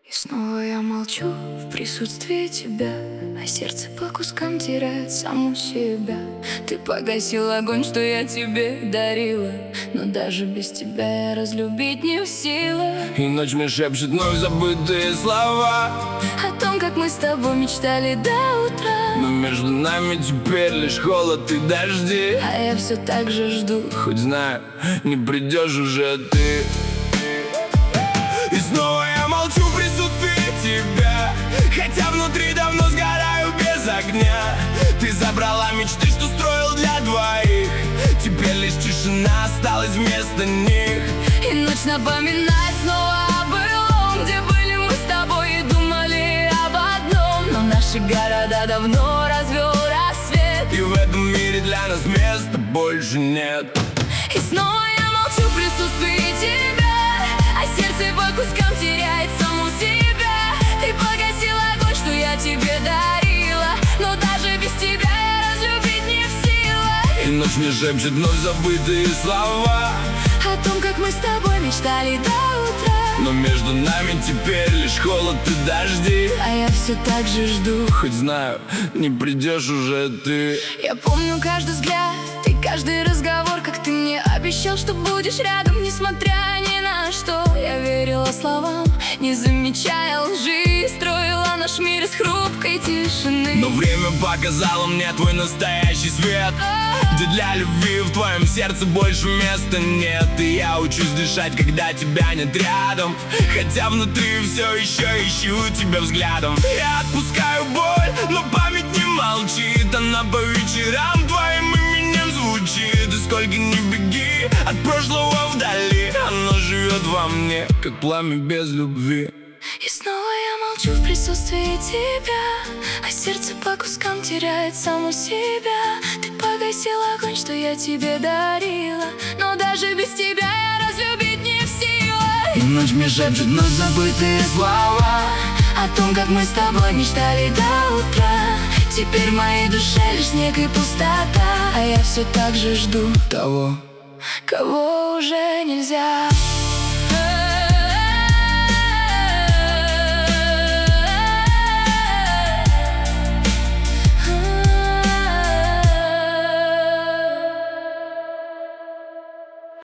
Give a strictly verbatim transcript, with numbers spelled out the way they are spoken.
И снова я молчу в присутствии тебя, а сердце по кускам теряет саму себя. Ты погасил огонь, что я тебе дарила, но даже без тебя я разлюбить не в силах. И ночь мне шепчет вновь забытые слова О том, как мы с тобой мечтали до утра, но между нами теперь лишь холод и дожди. а я все так же жду. Хоть знаю, не придешь уже ты. И снова я молчу в присутствии тебя, хотя внутри давно сгораю без огня. Ты забрала мечты, что строил для двоих, теперь лишь тишина осталась вместо них. И ночь напоминает снова о былом, где были мы с тобой и думали об одном. Но наши города давно развел рассвет, И в этом мире для нас места больше нет. и снова я молчу в присутствии тебя, а сердце по кускам теряет саму себя. Ты погасил огонь, что я тебе дарила, но даже без тебя я разлюбить не в силах. И ночь мне шепчет вновь забытые слова О том, как мы с тобой мечтали до утра, но между нами теперь лишь холод и дожди. а я все так же жду. Хоть знаю, не придешь уже ты. Я помню каждый взгляд и каждый разговор, как ты мне обещал, что будешь рядом, несмотря ни на что. Я верила словам, не замечая лжи, строила наш мир из хрупкой тишины. Но время показало мне твой настоящий свет, где для любви в твоем сердце больше места нет. И я учусь дышать, когда тебя нет рядом, хотя внутри все еще ищу тебя взглядом. Я отпускаю боль, но память не молчит, она по вечерам твоим именем звучит. И сколько ни беги от прошлого вдали, оно живет во мне, как пламя без любви. И снова я молчу в присутствии тебя, а сердце по кускам теряет саму себя. Ты погасил огонь, что я тебе дарила, но даже без тебя я разлюбить не в силах. И ночь мне шепчет вновь забытые слова О том, как мы с тобой мечтали до утра, теперь в моей душе лишь снег и пустота, а я все так же жду того, кого уже нельзя.